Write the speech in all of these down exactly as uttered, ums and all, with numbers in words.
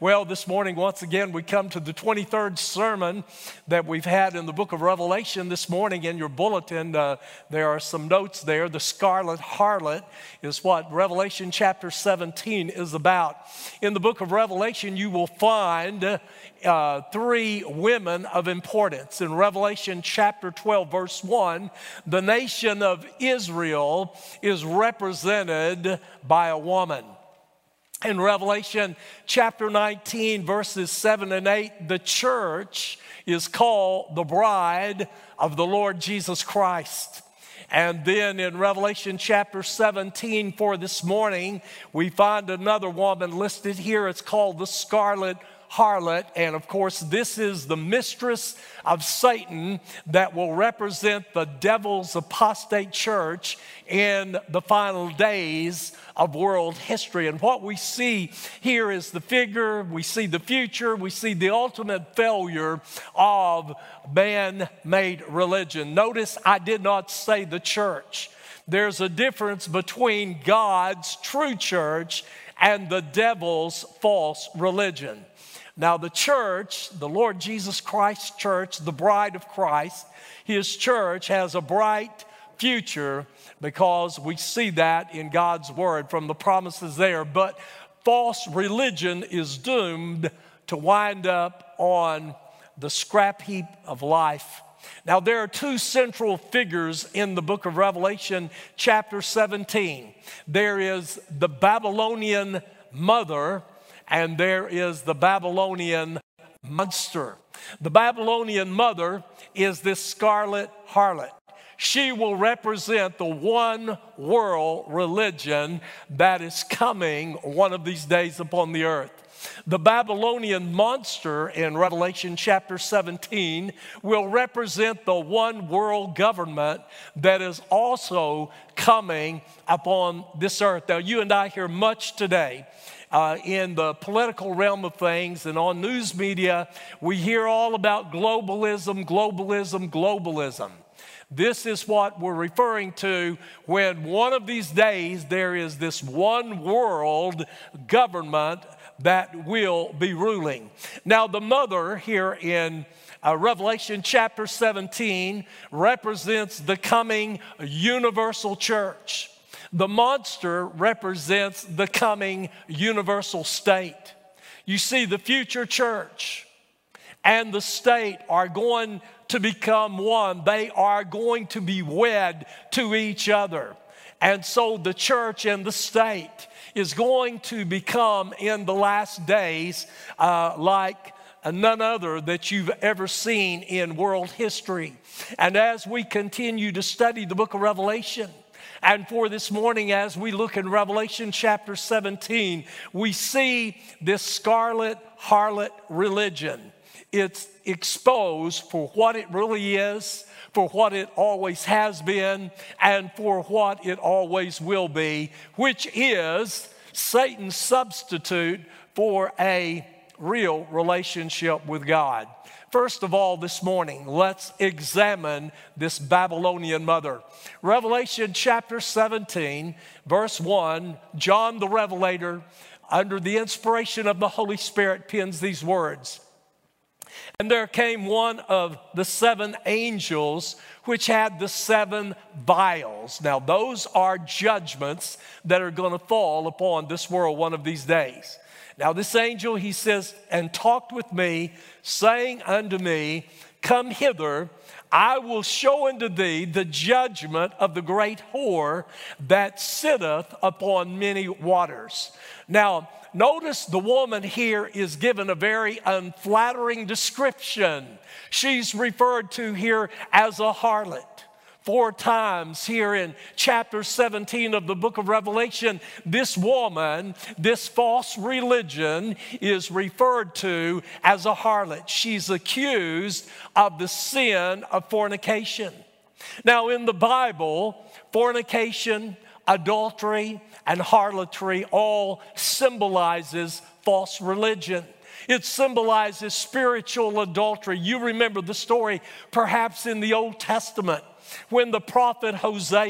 Well, this morning, once again, we come to the twenty-third sermon that we've had in the book of Revelation. This morning in your bulletin, uh, there are some notes there. The scarlet harlot is what Revelation chapter seventeen is about. In the book of Revelation, you will find uh, three women of importance. In Revelation chapter twelve, verse one, the nation of Israel is represented by a woman. In Revelation chapter nineteen, verses seven and eight, the church is called the bride of the Lord Jesus Christ. And then in Revelation chapter seventeen for this morning, we find another woman listed here. It's called the scarlet harlot. And of course, this is the mistress of Satan that will represent the devil's apostate church in the final days of world history. And what we see here is the figure, we see the future, we see the ultimate failure of man-made religion. Notice I did not say the church. There's a difference between God's true church and the devil's false religion. Now the church, the Lord Jesus Christ's church, the bride of Christ, his church has a bright future because we see that in God's word from the promises there. But false religion is doomed to wind up on the scrap heap of life. Now there are two central figures in the book of Revelation chapter seventeen. There is the Babylonian mother and there is the Babylonian monster. The Babylonian mother is this scarlet harlot. She will represent the one world religion that is coming one of these days upon the earth. The Babylonian monster in Revelation chapter seventeen will represent the one world government that is also coming upon this earth. Now, you and I hear much today Uh, in the political realm of things and on news media, we hear all about globalism, globalism, globalism. This is what we're referring to when one of these days there is this one world government that will be ruling. Now the mother here in uh, Revelation chapter seventeen represents the coming universal church. The monster represents the coming universal state. You see, the future church and the state are going to become one. They are going to be wed to each other. And so the church and the state is going to become in the last days uh, like none other that you've ever seen in world history. And as we continue to study the book of Revelation, and for this morning, as we look in Revelation chapter seventeen, we see this scarlet harlot religion. It's exposed for what it really is, for what it always has been, and for what it always will be, which is Satan's substitute for a real relationship with God. First of all, this morning, let's examine this Babylonian mother. Revelation chapter seventeen, verse one, John the Revelator, under the inspiration of the Holy Spirit, pens these words. And there came one of the seven angels which had the seven vials. Now, those are judgments that are going to fall upon this world one of these days. Now this angel, he says, and talked with me, saying unto me, come hither, I will show unto thee the judgment of the great whore that sitteth upon many waters. Now, notice the woman here is given a very unflattering description. She's referred to here as a harlot. Four times here in chapter seventeen of the book of Revelation, this woman, this false religion is referred to as a harlot. She's accused of the sin of fornication. Now in the Bible, fornication, adultery, and harlotry all symbolizes false religion. It symbolizes spiritual adultery. You remember the story perhaps in the Old Testament when the prophet Hosea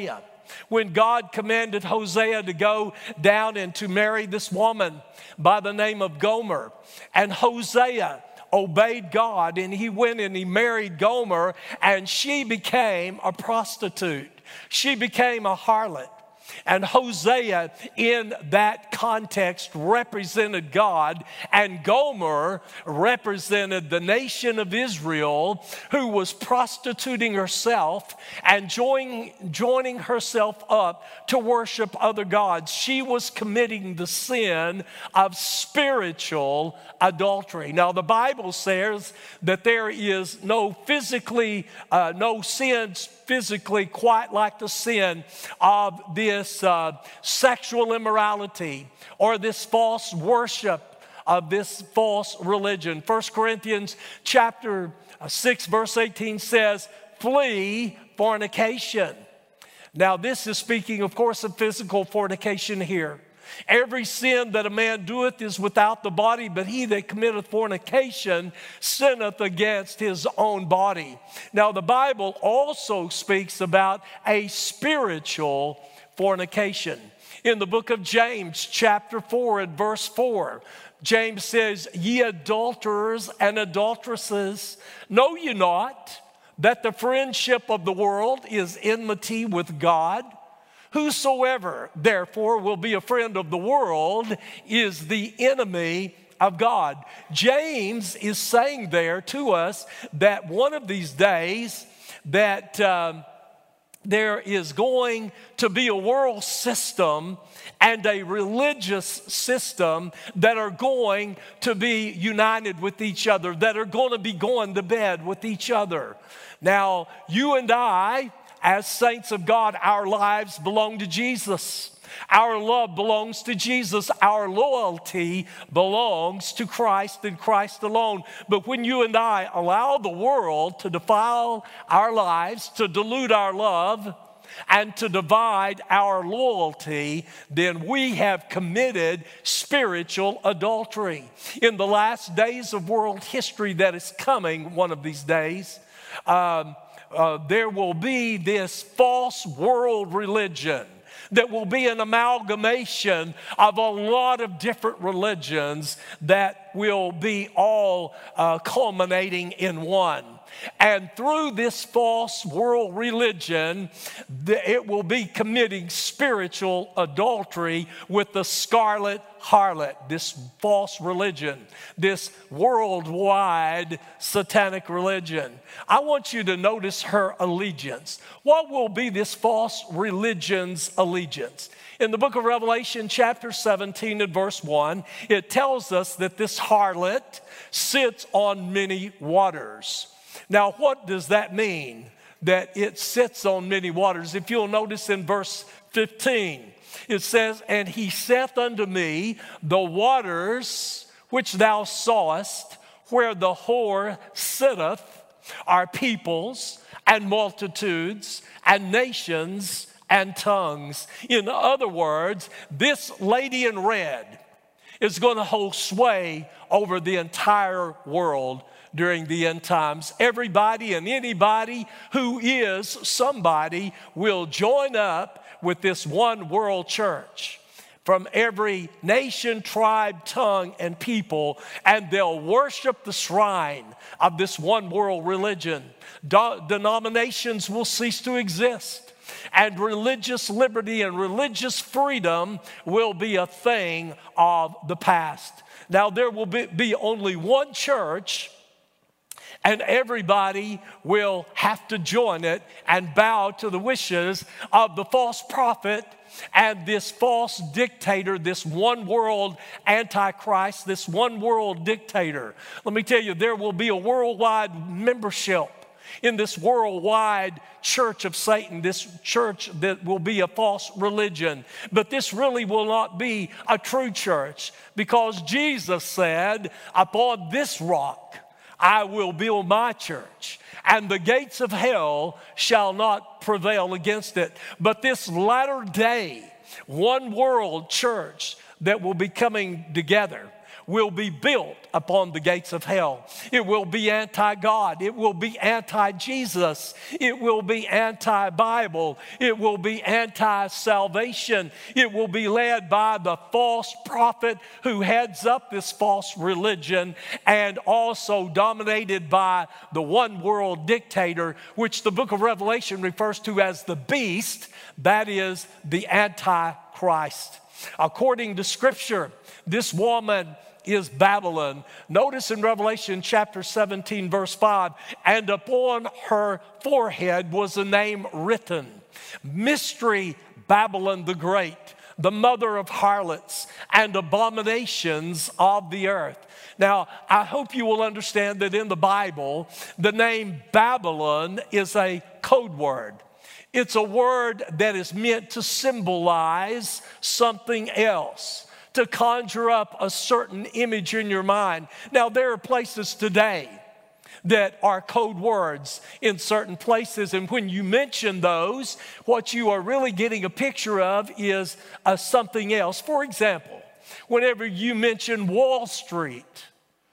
when God commanded Hosea to go down and to marry this woman by the name of Gomer. And Hosea obeyed God, and he went and he married Gomer, and she became a prostitute. She became a harlot. And Hosea, in that context, represented God, and Gomer represented the nation of Israel, who was prostituting herself and joining, joining herself up to worship other gods. She was committing the sin of spiritual adultery. Now, the Bible says that there is no physically, uh, no sins physically quite like the sin of this uh, sexual immorality or this false worship of this false religion. First Corinthians chapter six verse eighteen says, flee fornication. Now this is speaking, of course, of physical fornication here. Every sin that a man doeth is without the body, but he that committeth fornication sinneth against his own body. Now the Bible also speaks about a spiritual fornication. In the book of James, chapter four and verse four, James says, ye adulterers and adulteresses, know ye not that the friendship of the world is enmity with God? Whosoever, therefore, will be a friend of the world is the enemy of God. James is saying there to us that one of these days that um, there is going to be a world system and a religious system that are going to be united with each other, that are going to be going to bed with each other. Now, you and I, as saints of God, our lives belong to Jesus. Our love belongs to Jesus. Our loyalty belongs to Christ and Christ alone. But when you and I allow the world to defile our lives, to dilute our love, and to divide our loyalty, then we have committed spiritual adultery. In the last days of world history that is coming one of these days, um, Uh, there will be this false world religion that will be an amalgamation of a lot of different religions that will be all uh, culminating in one. And through this false world religion, it will be committing spiritual adultery with the scarlet harlot, this false religion, this worldwide satanic religion. I want you to notice her allegiance. What will be this false religion's allegiance? In the book of Revelation, chapter seventeen and verse one, it tells us that this harlot sits on many waters. Now, what does that mean, that it sits on many waters? If you'll notice in verse fifteen, it says, and he saith unto me, the waters which thou sawest, where the whore sitteth, are peoples and multitudes and nations and tongues. In other words, this lady in red is going to hold sway over the entire world during the end times. Everybody and anybody who is somebody will join up with this one world church from every nation, tribe, tongue, and people, and they'll worship the shrine of this one world religion. Do- denominations will cease to exist, and religious liberty and religious freedom will be a thing of the past. Now, there will be, be only one church, and everybody will have to join it and bow to the wishes of the false prophet and this false dictator, this one world antichrist, this one world dictator. Let me tell you, there will be a worldwide membership in this worldwide church of Satan, this church that will be a false religion. But this really will not be a true church, because Jesus said, upon this rock I will build my church, and the gates of hell shall not prevail against it. But this latter day, one world church that will be coming together will be built upon the gates of hell. It will be anti-God. It will be anti-Jesus. It will be anti-Bible. It will be anti-salvation. It will be led by the false prophet who heads up this false religion, and also dominated by the one world dictator, which the book of Revelation refers to as the beast, that is the Antichrist. According to Scripture, this woman is Babylon. Notice in Revelation chapter seventeen, verse five, and upon her forehead was a name written, Mystery Babylon the Great, the mother of harlots and abominations of the earth. Now, I hope you will understand that in the Bible, the name Babylon is a code word. It's a word that is meant to symbolize something else, to conjure up a certain image in your mind. Now, there are places today that are code words in certain places, and when you mention those, what you are really getting a picture of is uh, something else. For example, whenever you mention Wall Street,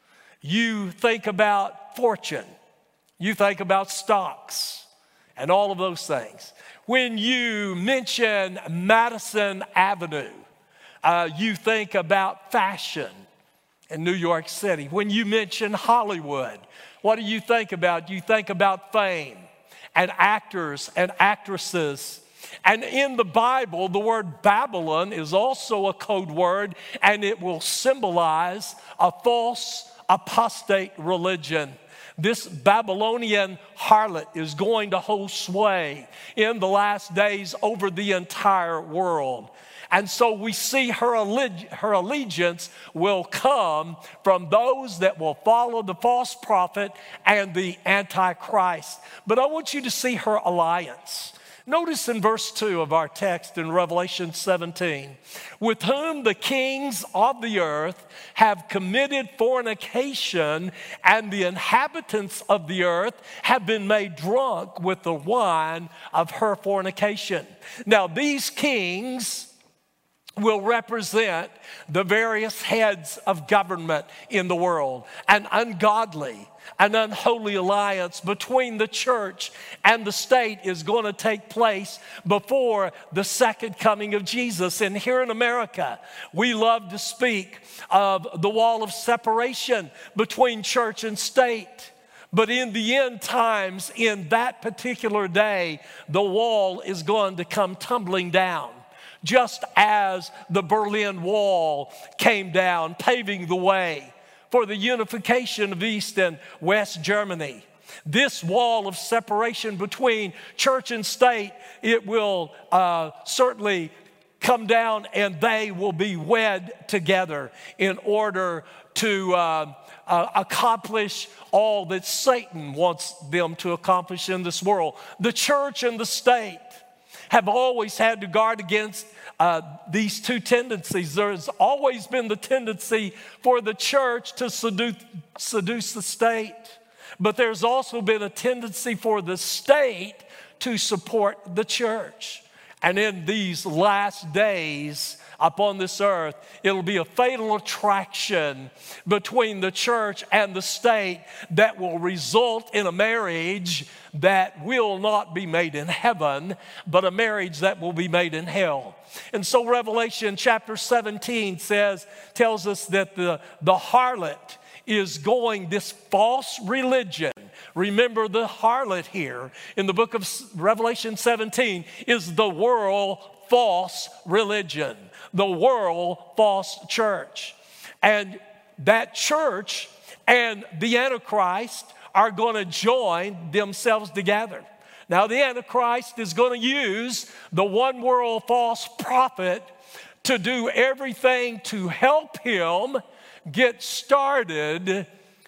you think about fortune, you think about stocks, and all of those things. When you mention Madison Avenue, uh, you think about fashion in New York City. When you mention Hollywood, what do you think about? You think about fame and actors and actresses. And in the Bible, the word Babylon is also a code word, and it will symbolize a false apostate religion. This Babylonian harlot is going to hold sway in the last days over the entire world. And so we see her, alleg- her allegiance will come from those that will follow the false prophet and the Antichrist. But I want you to see her alliance. Notice in verse two of our text in Revelation seventeen, with whom the kings of the earth have committed fornication, and the inhabitants of the earth have been made drunk with the wine of her fornication. Now, these kings will represent the various heads of government in the world, an ungodly, an unholy alliance between the church and the state is going to take place before the second coming of Jesus. And here in America, we love to speak of the wall of separation between church and state. But in the end times, in that particular day, the wall is going to come tumbling down, just as the Berlin Wall came down, paving the way for the unification of East and West Germany. This wall of separation between church and state, it will uh, certainly come down, and they will be wed together in order to uh, uh, accomplish all that Satan wants them to accomplish in this world. The church and the state have always had to guard against uh, these two tendencies. There's always been the tendency for the church to seduce, seduce the state, but there's also been a tendency for the state to support the church. And in these last days upon this earth, it'll be a fatal attraction between the church and the state that will result in a marriage that will not be made in heaven, but a marriage that will be made in hell. And so Revelation chapter seventeen says, tells us that the, the harlot is going, this false religion. Remember, the harlot here in the book of Revelation seventeen is the world false religion, the world false church. And that church and the Antichrist are going to join themselves together. Now, the Antichrist is going to use the one world false prophet to do everything to help him get started,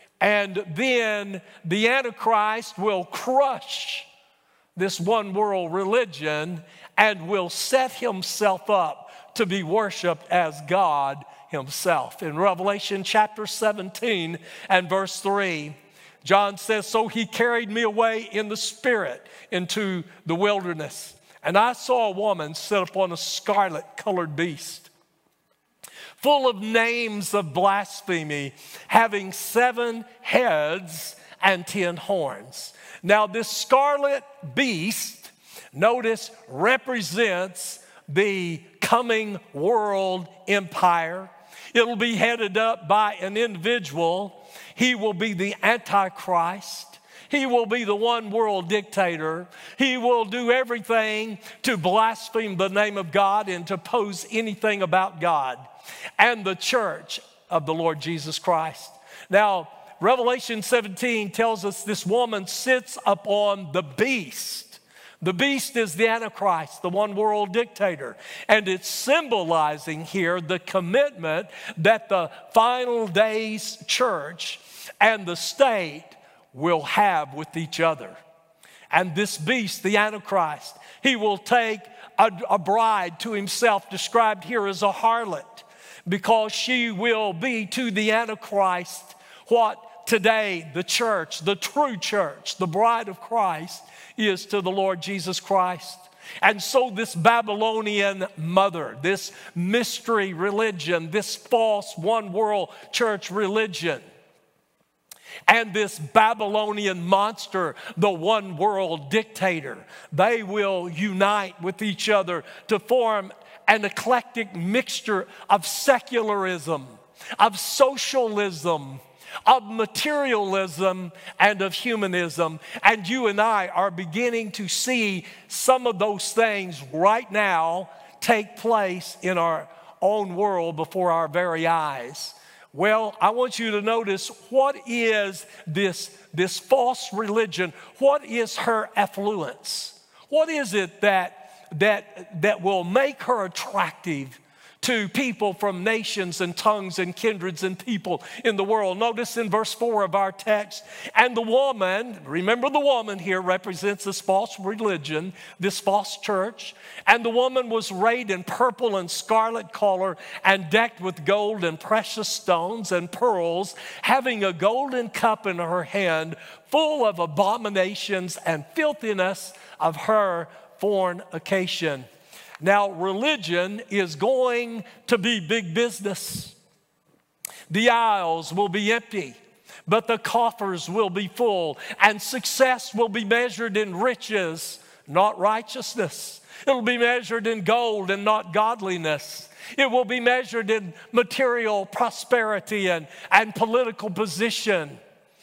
and then the Antichrist will crush this one world religion and will set himself up to be worshiped as God himself. In Revelation chapter seventeen and verse three, John says, so he carried me away in the spirit into the wilderness, and I saw a woman sit upon a scarlet colored beast, full of names of blasphemy, having seven heads and ten horns. Now this scarlet beast, notice, represents the coming world empire. It'll be headed up by an individual. He will be the Antichrist. He will be the one world dictator. He will do everything to blaspheme the name of God and to pose anything about God and the church of the Lord Jesus Christ. Now, Revelation seventeen tells us this woman sits upon the beast. The beast is the Antichrist, the one world dictator. And it's symbolizing here the commitment that the final days church and the state will have with each other. And this beast, the Antichrist, he will take a, a bride to himself, described here as a harlot, because she will be to the Antichrist what today the church, the true church, the bride of Christ, is to the Lord Jesus Christ. And so this Babylonian mother, this mystery religion, this false one world church religion, and this Babylonian monster, the one world dictator, they will unite with each other to form an eclectic mixture of secularism, of socialism, of materialism, and of humanism. And you and I are beginning to see some of those things right now take place in our own world before our very eyes. Well, I want you to notice, what is this, this false religion? What is her affluence? What is it that, that, that will make her attractive to people from nations and tongues and kindreds and people in the world? Notice in verse four of our text, and the woman, remember the woman here represents this false religion, this false church, and the woman was arrayed in purple and scarlet color and decked with gold and precious stones and pearls, having a golden cup in her hand full of abominations and filthiness of her fornication. Now, religion is going to be big business. The aisles will be empty, but the coffers will be full, and success will be measured in riches, not righteousness. It'll be measured in gold and not godliness. It will be measured in material prosperity and, and political position.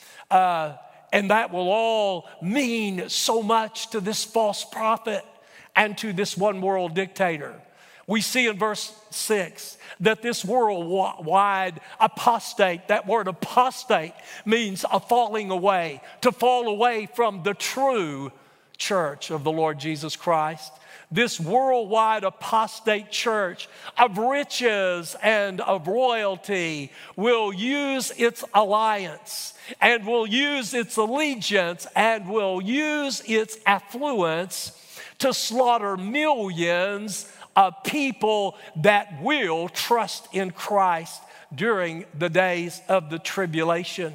Uh, and that will all mean so much to this false prophet and to this one world dictator. We see in verse six that this worldwide apostate, that word apostate means a falling away, to fall away from the true church of the Lord Jesus Christ. This worldwide apostate church of riches and of royalty will use its alliance and will use its allegiance and will use its affluence to slaughter millions of people that will trust in Christ during the days of the tribulation.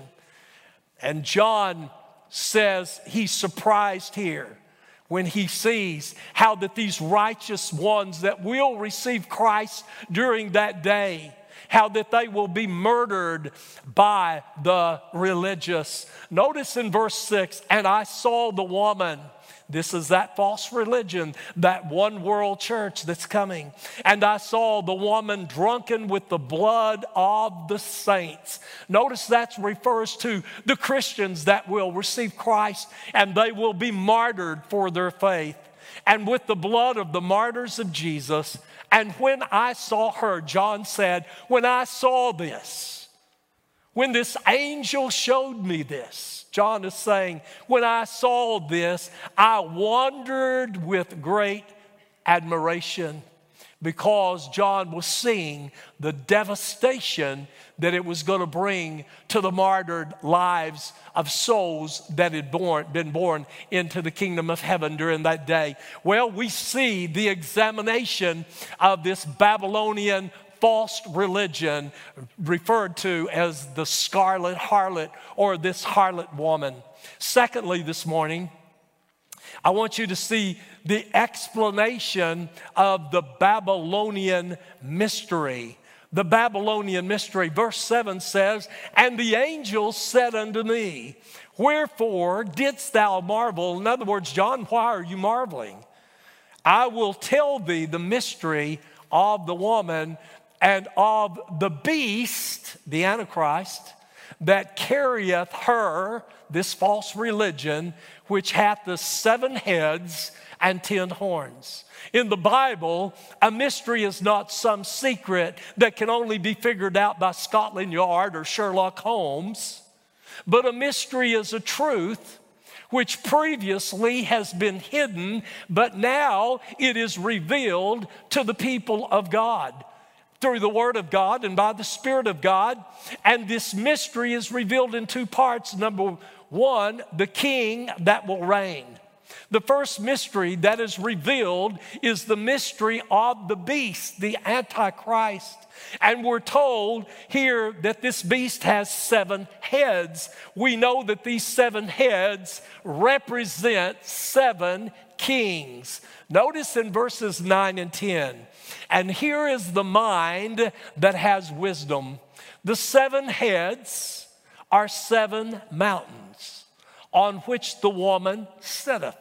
And John says he's surprised here when he sees how that these righteous ones that will receive Christ during that day, how that they will be murdered by the religious. Notice in verse six, and I saw the woman. This is that false religion, that one world church that's coming. And I saw the woman drunken with the blood of the saints. Notice that refers to the Christians that will receive Christ and they will be martyred for their faith. And with the blood of the martyrs of Jesus. And when I saw her, John said, when I saw this, when this angel showed me this, John is saying, when I saw this, I wondered with great admiration, because John was seeing the devastation that it was going to bring to the martyred lives of souls that had born, been born into the kingdom of heaven during that day. Well, we see the examination of this Babylonian false religion referred to as the scarlet harlot or this harlot woman. Secondly, this morning, I want you to see the explanation of the Babylonian mystery. the Babylonian mystery. Verse seven says, "And the angel said unto me, Wherefore didst thou marvel?" In other words, John, why are you marveling? "I will tell thee the mystery of the woman and of the beast," the Antichrist, "that carrieth her," this false religion, "which hath the seven heads and ten horns." In the Bible, a mystery is not some secret that can only be figured out by Scotland Yard or Sherlock Holmes, but a mystery is a truth which previously has been hidden, but now it is revealed to the people of God through the Word of God and by the Spirit of God. And this mystery is revealed in two parts. Number one, the king that will reign. The first mystery that is revealed is the mystery of the beast, the Antichrist. And we're told here that this beast has seven heads. We know that these seven heads represent seven kings. Notice in verses nine and ten, "And here is the mind that has wisdom. The seven heads are seven mountains on which the woman sitteth.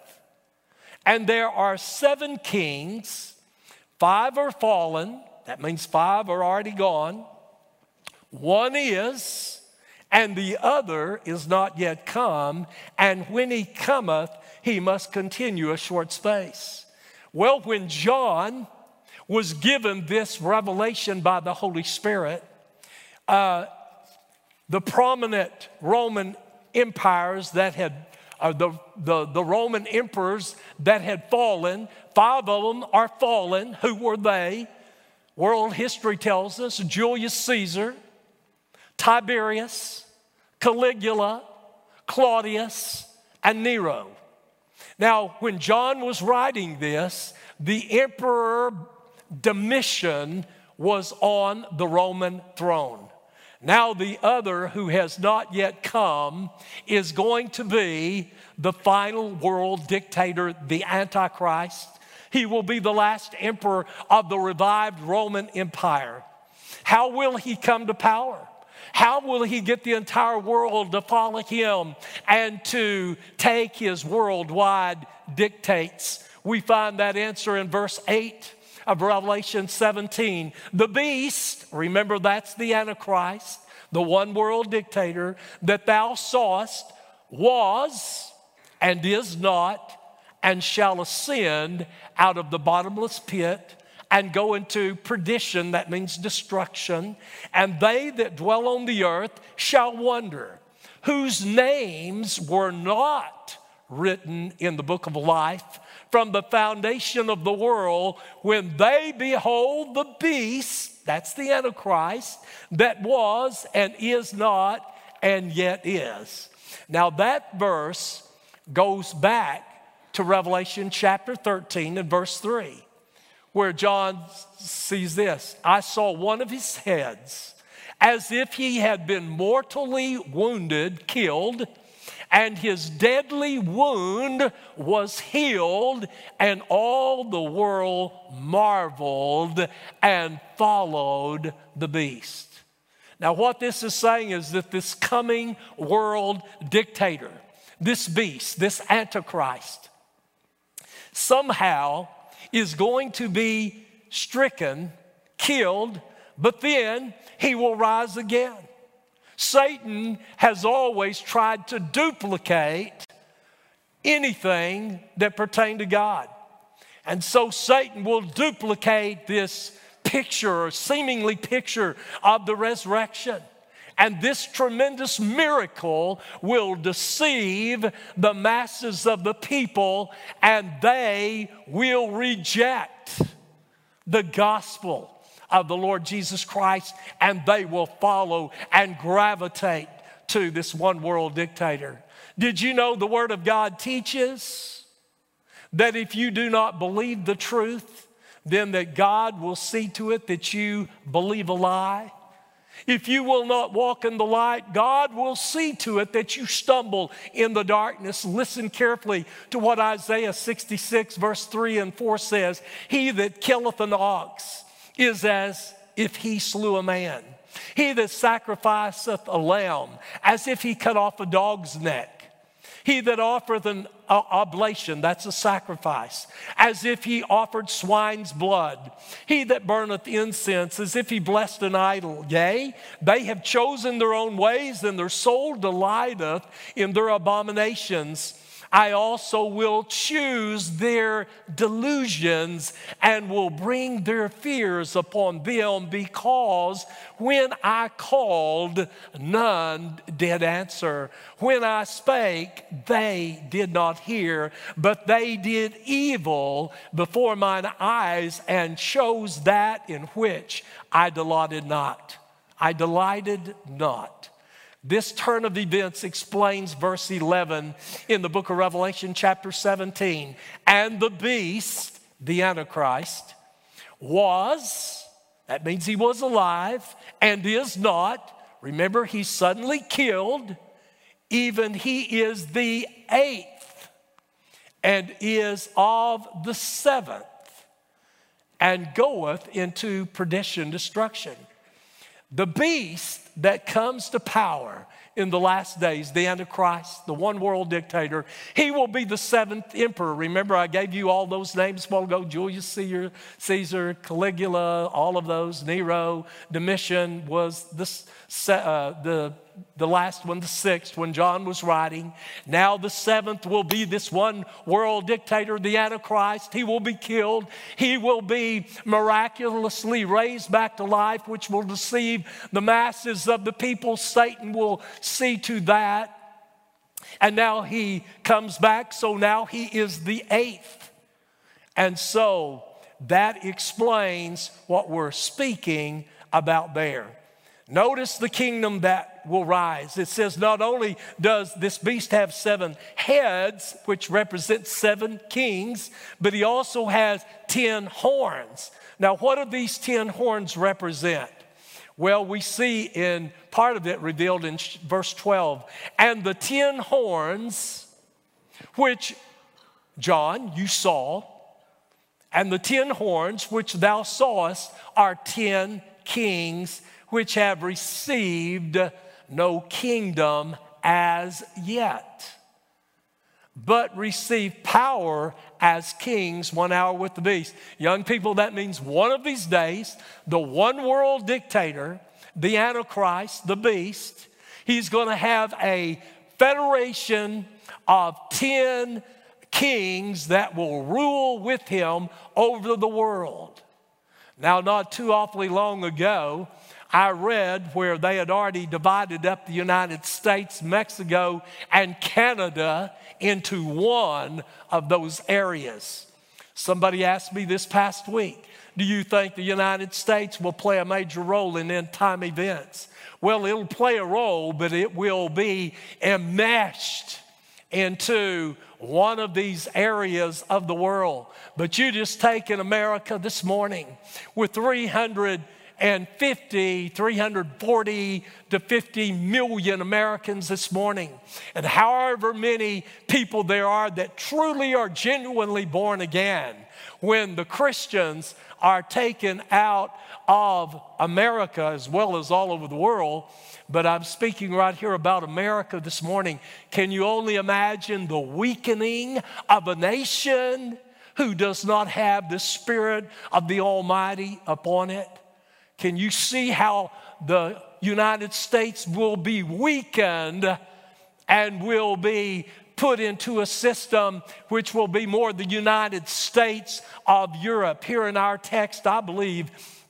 And there are seven kings, five are fallen," that means five are already gone, "one is, and the other is not yet come, and when he cometh, he must continue a short space." Well, when John was given this revelation by the Holy Spirit, uh, the prominent Roman empires that had Uh, the, the, the Roman emperors that had fallen, five of them are fallen. Who were they? World history tells us Julius Caesar, Tiberius, Caligula, Claudius, and Nero. Now, when John was writing this, the Emperor Domitian was on the Roman throne. Now the other, who has not yet come, is going to be the final world dictator, the Antichrist. He will be the last emperor of the revived Roman Empire. How will he come to power? How will he get the entire world to follow him and to take his worldwide dictates? We find that answer in verse eight of Revelation seventeen. "The beast," remember that's the Antichrist, the one world dictator, "that thou sawest was and is not and shall ascend out of the bottomless pit and go into perdition," that means destruction, "and they that dwell on the earth shall wonder, whose names were not written in the book of life from the foundation of the world, when they behold the beast," that's the Antichrist, "that was and is not and yet is." Now that verse goes back to Revelation chapter thirteen and verse three, where John sees this. "I saw one of his heads as if he had been mortally wounded," killed, "and his deadly wound was healed, and all the world marveled and followed the beast." Now what this is saying is that this coming world dictator, this beast, this Antichrist, somehow is going to be stricken, killed, but then he will rise again. Satan has always tried to duplicate anything that pertained to God. And so Satan will duplicate this picture or seemingly picture of the resurrection. And this tremendous miracle will deceive the masses of the people, and they will reject the gospel of the Lord Jesus Christ, and they will follow and gravitate to this one world dictator. Did you know the Word of God teaches that if you do not believe the truth, then that God will see to it that you believe a lie? If you will not walk in the light, God will see to it that you stumble in the darkness. Listen carefully to what Isaiah sixty-six verse three and four says. "He that killeth an ox is as if he slew a man. He that sacrificeth a lamb, as if he cut off a dog's neck. He that offereth an oblation, that's a sacrifice, as if he offered swine's blood. He that burneth incense, as if he blessed an idol. Yea, they have chosen their own ways, and their soul delighteth in their abominations. I also will choose their delusions and will bring their fears upon them, because when I called, none did answer. When I spake, they did not hear, but they did evil before mine eyes and chose that in which I delighted not. I delighted not. This turn of events explains verse eleven in the book of Revelation chapter seventeen. And the beast, the Antichrist, was, that means he was alive, and is not. Remember, he's suddenly killed. Even he is the eighth and is of the seventh and goeth into perdition, destruction. The beast that comes to power in the last days, the Antichrist, the one world dictator, he will be the seventh emperor. Remember, I gave you all those names a while ago: Julius Caesar, Caesar, Caligula, all of those. Nero, Domitian was the, uh, the, the last one, the sixth, when John was writing. Now the seventh will be this one world dictator, the Antichrist. He will be killed. He will be miraculously raised back to life, which will deceive the masses of the people. Satan will see to that. And now he comes back, so now he is the eighth. And so that explains what we're speaking about there. Notice the kingdom that will rise. It says not only does this beast have seven heads, which represent seven kings, but he also has ten horns. Now, what do these ten horns represent? Well, we see in part of it revealed in verse twelve. And the ten horns, which, John, you saw, and the ten horns which thou sawest are ten kings, which have received no kingdom as yet, but receive power as kings one hour with the beast. Young people, that means one of these days, the one world dictator, the Antichrist, the beast, he's going to have a federation of ten kings that will rule with him over the world. Now, not too awfully long ago, I read where they had already divided up the United States, Mexico, and Canada into one of those areas. Somebody asked me this past week, do you think the United States will play a major role in end-time events? Well, it'll play a role, but it will be enmeshed into one of these areas of the world. But you just take in America this morning with three hundred fifty, three hundred forty to fifty million Americans this morning. And however many people there are that truly are genuinely born again, when the Christians are taken out of America as well as all over the world, but I'm speaking right here about America this morning. Can you only imagine the weakening of a nation who does not have the Spirit of the Almighty upon it? Can you see how the United States will be weakened and will be put into a system which will be more the United States of Europe? Here in our text, I believe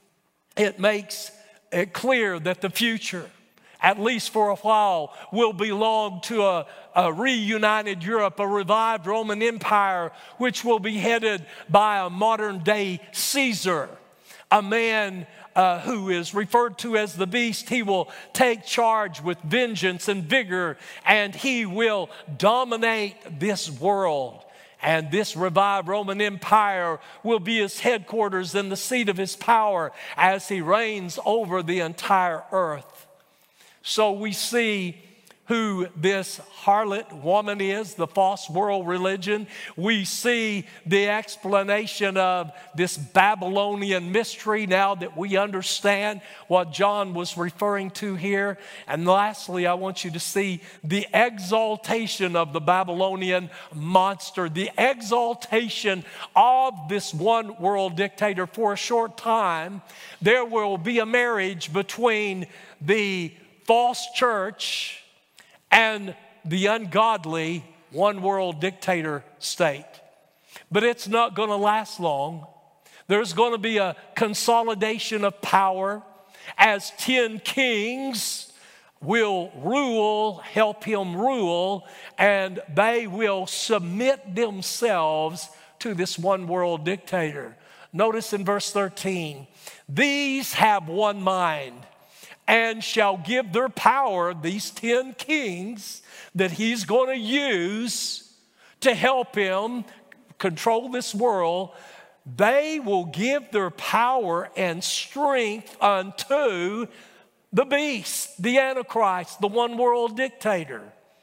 it makes it clear that the future, at least for a while, will belong to a, a reunited Europe, a revived Roman Empire, which will be headed by a modern-day Caesar, a man Uh, who is referred to as the beast. He will take charge with vengeance and vigor, and he will dominate this world. And this revived Roman Empire will be his headquarters and the seat of his power as he reigns over the entire earth. So we see who this harlot woman is, the false world religion. We see the explanation of this Babylonian mystery now that we understand what John was referring to here. And lastly, I want you to see the exaltation of the Babylonian monster, the exaltation of this one world dictator. For a short time, there will be a marriage between the false church and the ungodly one world dictator state. But it's not going to last long. There's going to be a consolidation of power as ten kings will rule, help him rule, and they will submit themselves to this one world dictator. Notice in verse thirteen, these have one mind, and shall give their power, these ten kings that he's going to use to help him control this world, they will give their power and strength unto the beast, the Antichrist, the one world dictator.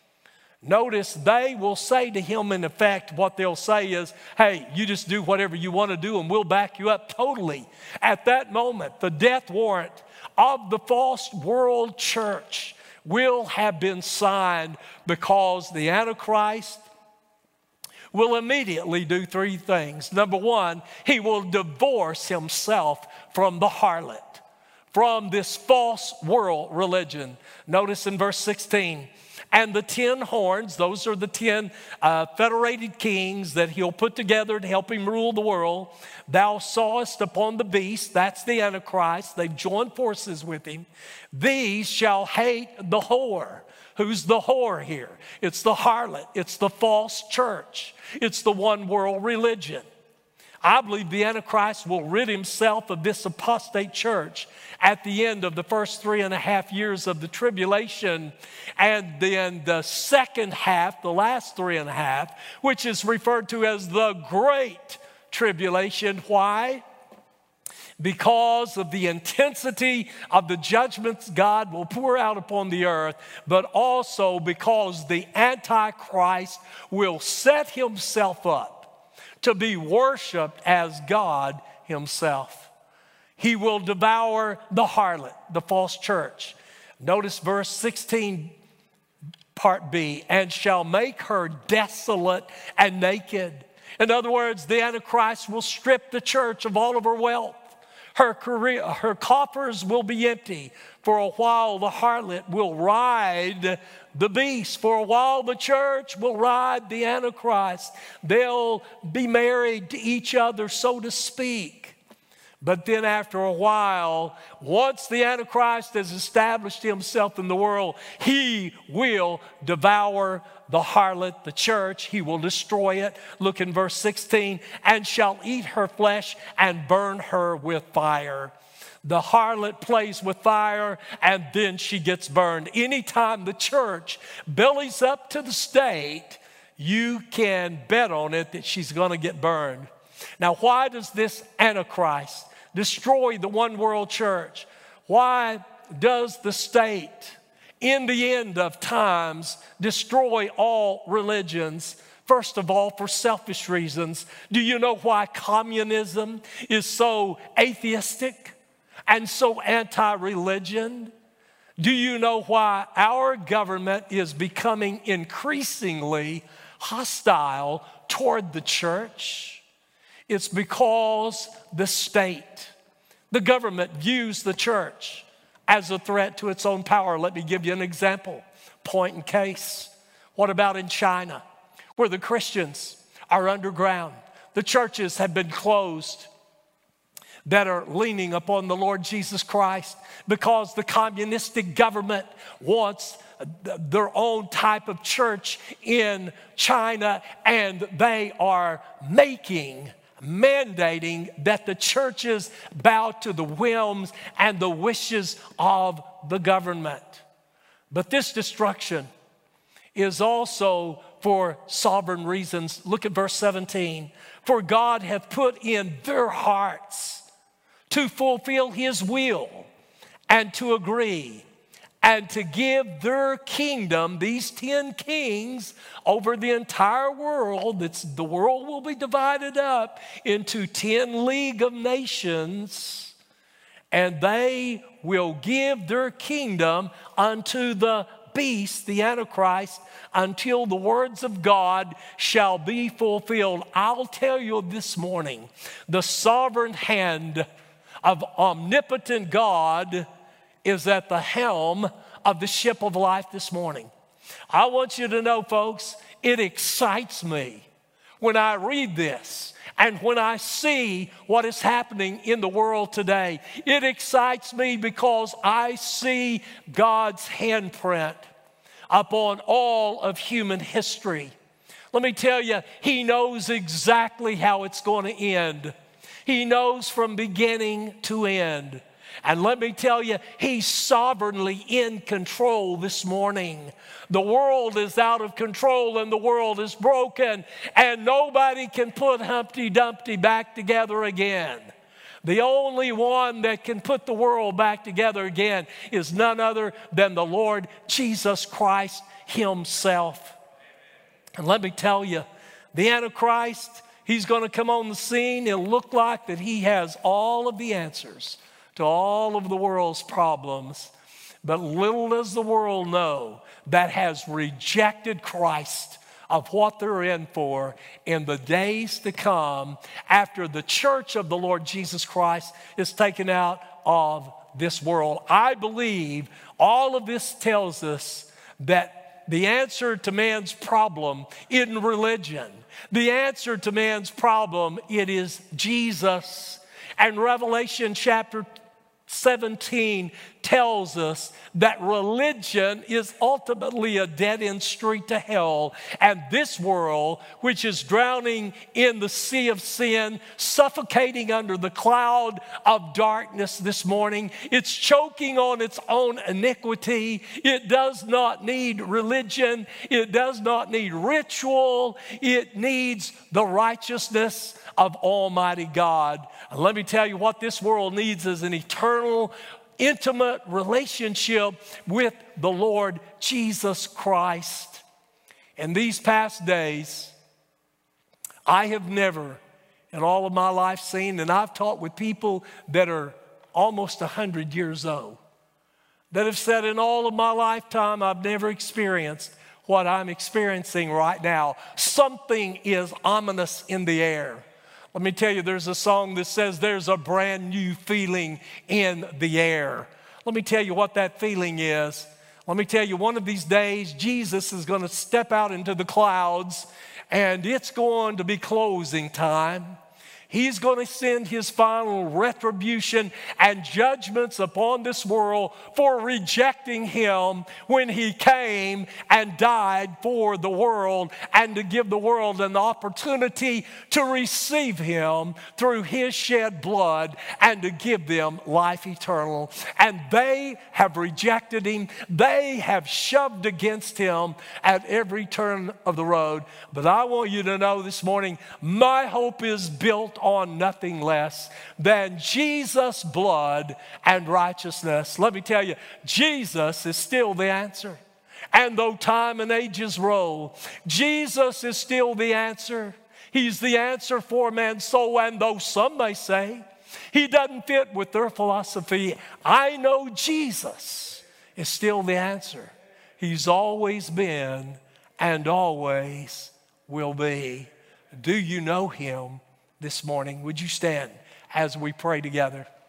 Notice they will say to him, in effect, what they'll say is, hey, you just do whatever you want to do and we'll back you up totally. At that moment, the death warrant of the false world church will have been signed, because the Antichrist will immediately do three things. Number one, he will divorce himself from the harlot, from this false world religion. Notice in verse sixteen, and the ten horns, those are the ten uh, federated kings that he'll put together to help him rule the world. Thou sawest upon the beast, that's the Antichrist. They've joined forces with him. These shall hate the whore. Who's the whore here? It's the harlot. It's the false church. It's the one world religion. I believe the Antichrist will rid himself of this apostate church at the end of the first three and a half years of the tribulation. And then the second half, the last three and a half, which is referred to as the Great Tribulation. Why? Because of the intensity of the judgments God will pour out upon the earth, but also because the Antichrist will set himself up to be worshiped as God himself. He will devour the harlot, the false church. Notice verse sixteen, part B, and shall make her desolate and naked. In other words, the Antichrist will strip the church of all of her wealth. Her career, her coffers will be empty. For a while, the harlot will ride the beast. For a while, the church will ride the Antichrist. They'll be married to each other, so to speak. But then after a while, once the Antichrist has established himself in the world, he will devour the harlot, the church. He will destroy it. Look in verse sixteen, and shall eat her flesh and burn her with fire. The harlot plays with fire and then she gets burned. Anytime the church bellies up to the state, you can bet on it that she's going to get burned. Now, why does this Antichrist destroy the one world church? Why does the state, in the end of times, destroy all religions? First of all, for selfish reasons. Do you know why communism is so atheistic and so anti-religion? Do you know why our government is becoming increasingly hostile toward the church? It's because the state, the government, views the church as a threat to its own power. Let me give you an example, point in case. What about in China, where the Christians are underground? The churches have been closed that are leaning upon the Lord Jesus Christ because the communistic government wants their own type of church in China, and they are making mandating that the churches bow to the whims and the wishes of the government. But this destruction is also for sovereign reasons. Look at verse seventeen. For God hath put in their hearts to fulfill his will and to agree and to give their kingdom, these ten kings over the entire world. That's, the world will be divided up into ten league of nations, and they will give their kingdom unto the beast, the Antichrist, until the words of God shall be fulfilled. I'll tell you this morning, the sovereign hand of omnipotent God is at the helm of the ship of life this morning. I want you to know, folks, it excites me when I read this and when I see what is happening in the world today. It excites me because I see God's handprint upon all of human history. Let me tell you, He knows exactly how it's going to end. He knows from beginning to end. And let me tell you, He's sovereignly in control this morning. The world is out of control and the world is broken, and nobody can put Humpty Dumpty back together again. The only one that can put the world back together again is none other than the Lord Jesus Christ Himself. And let me tell you, the Antichrist, he's going to come on the scene. It'll look like that he has all of the answers to all of the world's problems. But little does the world know that has rejected Christ of what they're in for in the days to come after the church of the Lord Jesus Christ is taken out of this world. I believe all of this tells us that the answer to man's problem isn't religion. The answer to man's problem, it is Jesus. And Revelation chapter seventeen tells us that religion is ultimately a dead-end street to hell. And this world, which is drowning in the sea of sin, suffocating under the cloud of darkness this morning, it's choking on its own iniquity. It does not need religion. It does not need ritual. It needs the righteousness of Almighty God. And let me tell you, what this world needs is an eternal, intimate relationship with the Lord Jesus Christ. In these past days, I have never in all of my life seen, and I've talked with people that are almost one hundred years old, that have said in all of my lifetime, I've never experienced what I'm experiencing right now. Something is ominous in the air. Let me tell you, there's a song that says there's a brand new feeling in the air. Let me tell you what that feeling is. Let me tell you, one of these days, Jesus is going to step out into the clouds, and it's going to be closing time. He's going to send His final retribution and judgments upon this world for rejecting Him when He came and died for the world, and to give the world an opportunity to receive Him through His shed blood and to give them life eternal. And they have rejected Him. They have shoved against Him at every turn of the road. But I want you to know this morning, my hope is built on nothing less than Jesus' blood and righteousness. Let me tell you, Jesus is still the answer. And though time and ages roll, Jesus is still the answer. He's the answer for man's soul. And though some may say He doesn't fit with their philosophy, I know Jesus is still the answer. He's always been and always will be. Do you know Him this morning? Would you stand as we pray together?